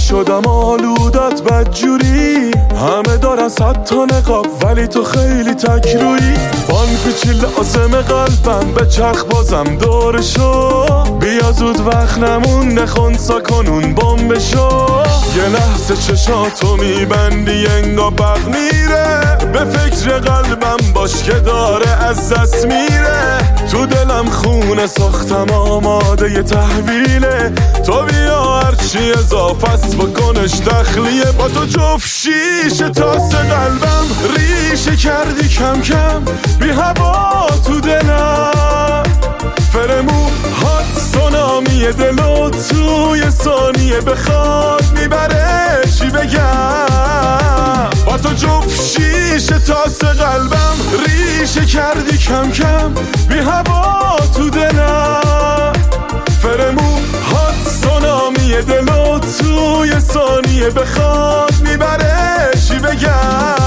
شدم آلودت بدجوری، همه دارن 100 تا نقاب ولی تو خیلی تکرویی. بان پیچی لازم قلبم به چرخ بازم دورشو، بیا زود وقت نمونده خونسا کنون بمبشو. یه لحظه چشاتو میبندی انگا برق میره، به فکر قلبم باش که داره از دست میره. تو دلم خونه ساختم آماده یه تحویله، تو بیا هرچی اضافه است بکنش تخلیه. با تو جفت شیشه تاس قلبم ریشه کردی کم کم، بی هوا تو دلم فرمون هات سونامی دلو توی ثانیه بخواد میبره. چی بگم با تو جفت شیشه تاس قلبم ریشه کردی کم کم، بی هوا تو دلم فرمون هات سونامی دلو توی ثانیه بخواد میبره. چی بگم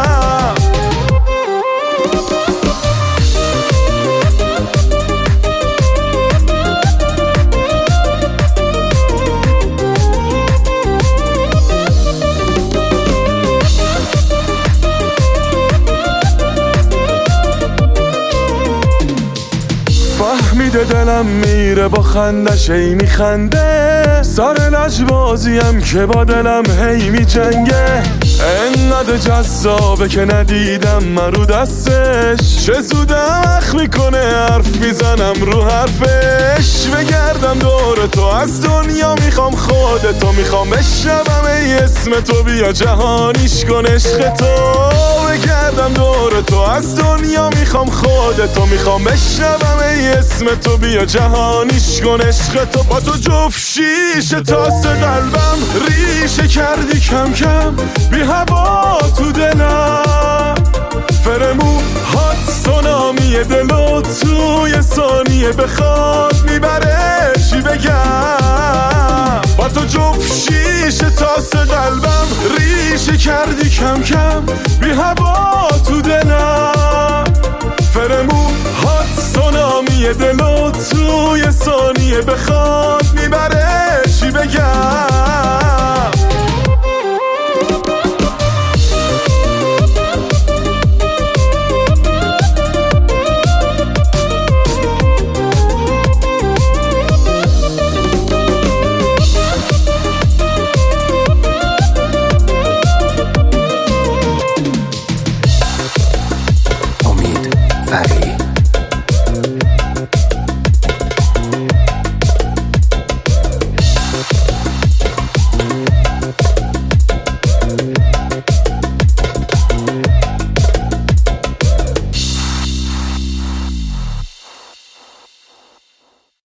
فهمیده دلم میره با خندش ای میخنده، سر لجبازیم که با دلم هی میجنگه. انقدر جذابه که ندیدم من رو دستش، چه زودم اخ میکنه حرف میزنم رو حرفش. بگردم دور تو از دنیا میخوام خودتو، میخوام بشنوم ای اسم تو، بیا جهانیش کن عشق تو. بگردم دور تو از دنیا میخوام خودتو، میخوام بشنوم ای اسم تو، بیا جهانیش کن عشق تو. با تو جفت شیشه تاس قلبم ریشه کردی کم کم، بی هوا تو دلم فرمون هات سونامی دلو توی ثانیه بخواد میبره. چی بگم با تو جفت شیشه تاس قلبم ریشه کردی کم کم، بی هوا تو دلم فرمون هات سونامی دلو توی ثانیه بخواد میبره. چی بگم امید فرید.